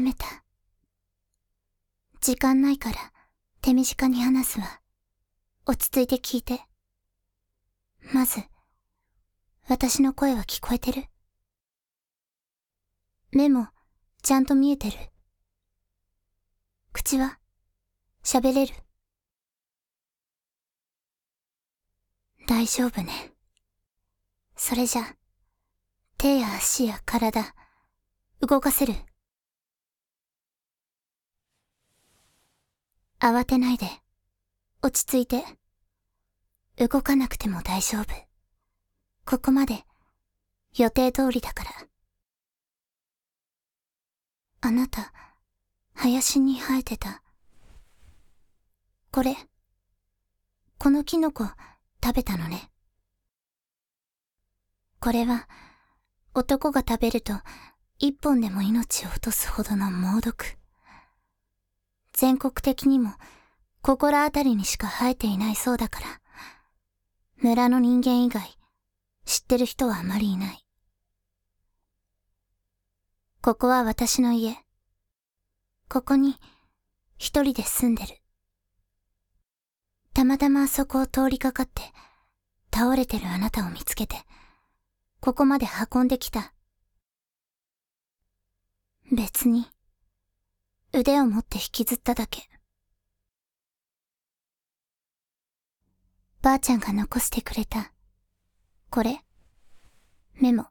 めた。時間ないから手短に話すわ。落ち着いて聞いて。まず、私の声は聞こえてる？目もちゃんと見えてる？口は喋れる？大丈夫ね。それじゃ、手や足や体、動かせる？慌てないで。落ち着いて。動かなくても大丈夫。ここまで予定通りだから。あなた、林に生えてた。このキノコ食べたのね。これは男が食べると一本でも命を落とすほどの猛毒。全国的にもここらあたりにしか生えていないそうだから、村の人間以外知ってる人はあまりいない。ここは私の家。ここに一人で住んでる。たまたまあそこを通りかかって倒れてるあなたを見つけて、ここまで運んできた。別に腕を持って引きずっただけ。ばあちゃんが残してくれた。これ、メモ。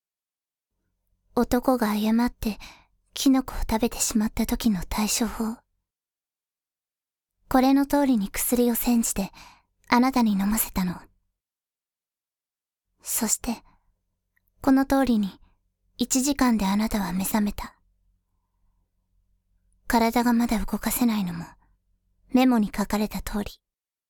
男が誤ってキノコを食べてしまった時の対処法。これの通りに薬を煎じてあなたに飲ませたの。そして、この通りに1時間であなたは目覚めた。体がまだ動かせないのもメモに書かれた通り。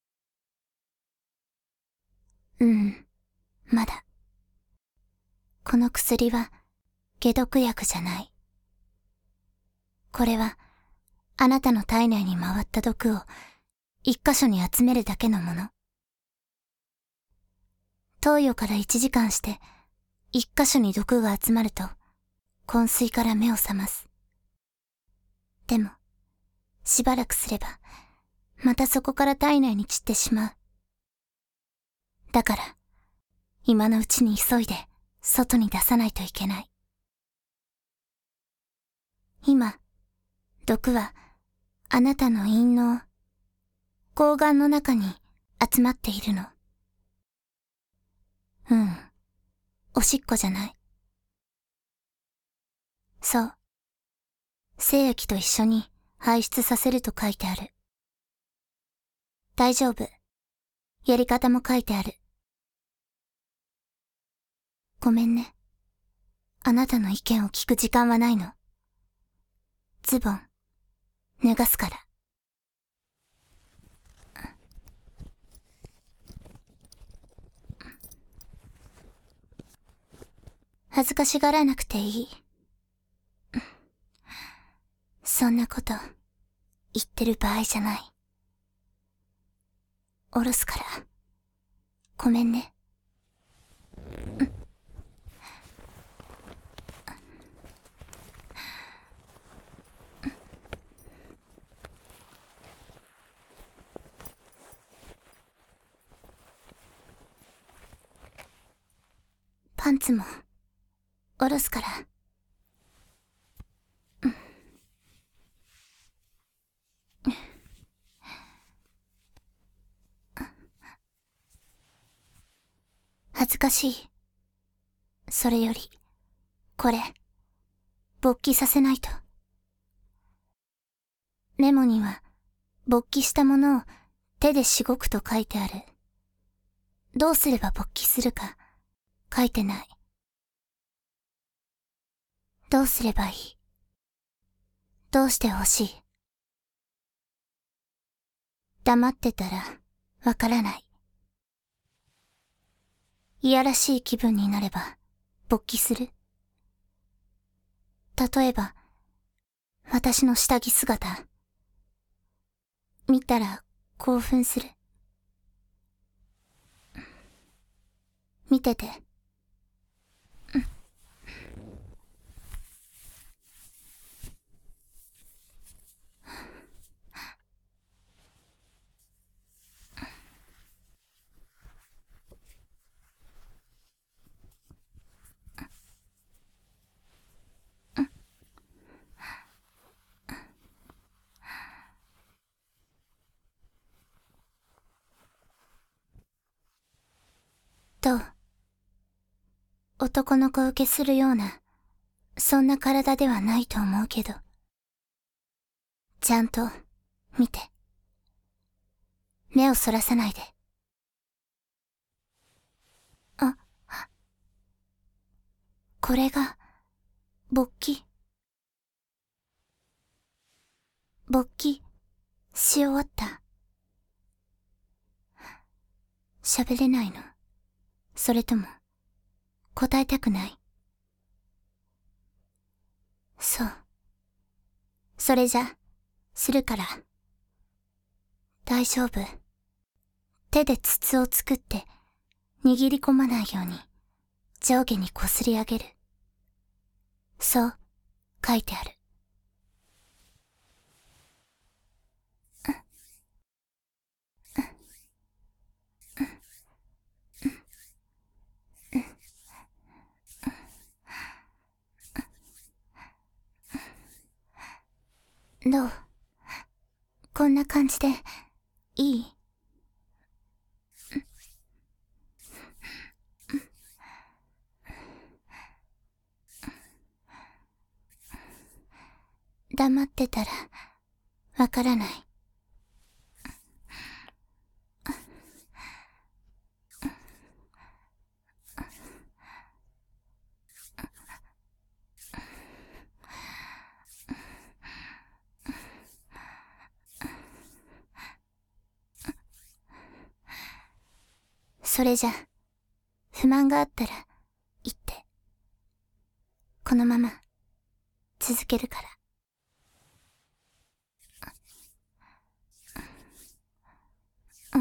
まだ。この薬は解毒薬じゃない。これはあなたの体内に回った毒を一箇所に集めるだけのもの。投与から1時間して一箇所に毒が集まると昏睡から目を覚ます。でもしばらくすればまたそこから体内に散ってしまう。だから今のうちに急いで外に出さないといけない。今、毒はあなたの陰嚢、睾丸の中に集まっているの。おしっこじゃない。そう。精液と一緒に排出させると書いてある。大丈夫。やり方も書いてある。ごめんね。あなたの意見を聞く時間はないの。ズボン、脱がすから。恥ずかしがらなくていい。そんなこと言ってる場合じゃない。おろすから。ごめんね。パンツもおろすから。恥ずかしい。それより、これ、勃起させないと。メモには、勃起したものを手でしごくと書いてある。どうすれば勃起するか、書いてない。どうすればいい？どうしてほしい？黙ってたら、わからない。いやらしい気分になれば、勃起する？例えば、私の下着姿。見たら興奮する。見てて。 どう？男の子受けするような、そんな体ではないと思うけど。ちゃんと、見て。目をそらさないで。あ、これが、勃起。勃起、し終わった。喋れないの？それとも、答えたくない？そう。それじゃ、するから。大丈夫。手で筒を作って、握り込まないように、上下にこすり上げる。そう、書いてある。どう？こんな感じで、いい？黙ってたら、わからない。それじゃ、不満があったら、言って。このまま、続けるから。うん。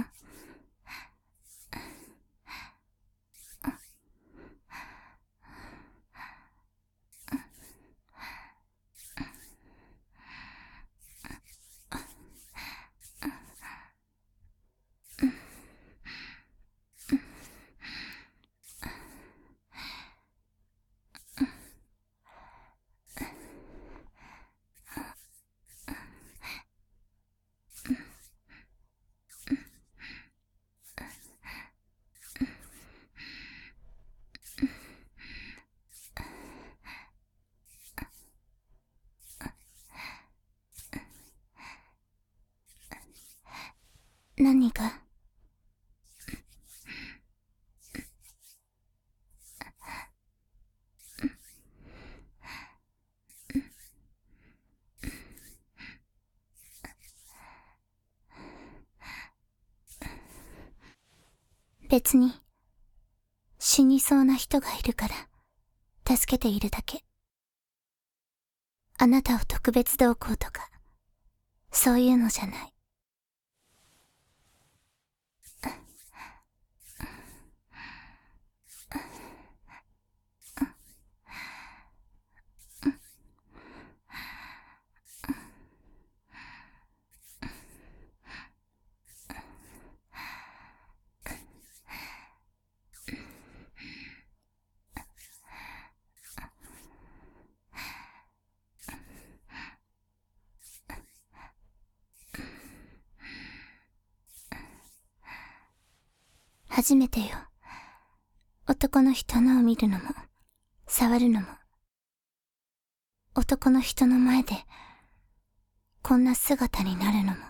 何が？別に、死にそうな人がいるから、助けているだけ。あなたを特別同行とか、そういうのじゃない。初めてよ。男の人のを見るのも、触るのも。男の人の前で、こんな姿になるのも。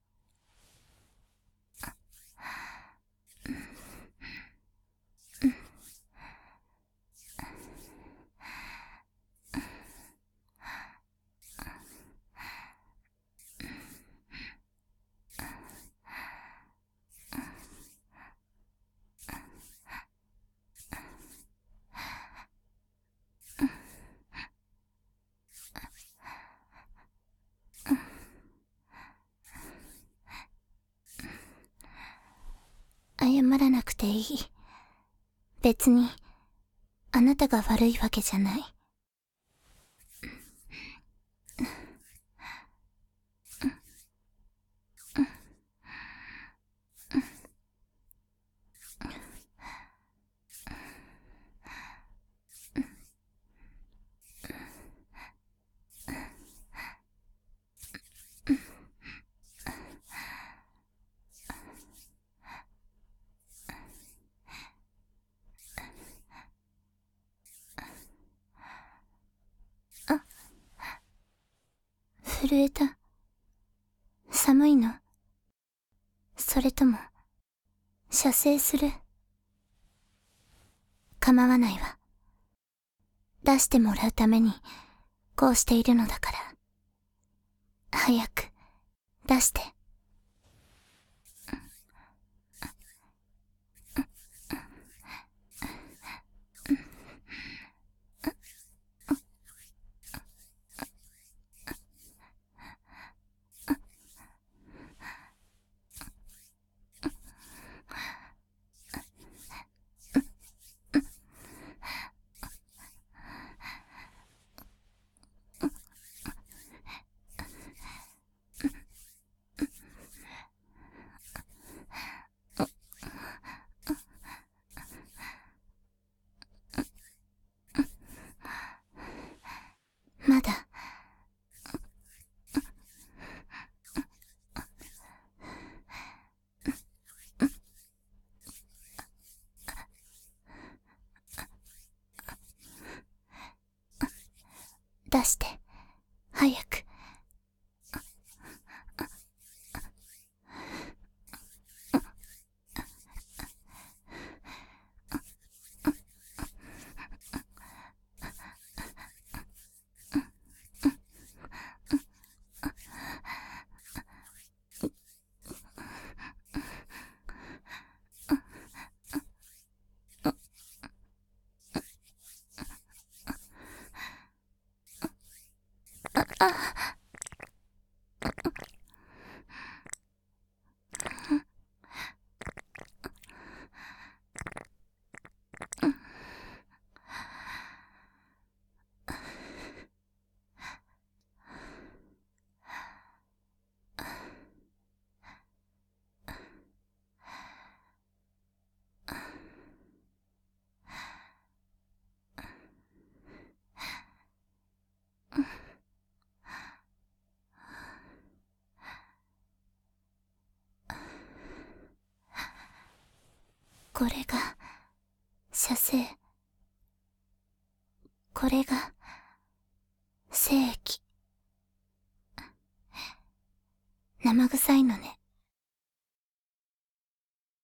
謝らなくていい。別に、あなたが悪いわけじゃない。 震えた。寒いの？それとも、射精する？構わないわ。出してもらうために、こうしているのだから。早く、出して。まだ。出して、早く。これが、射精。これが、精液。生臭いのね。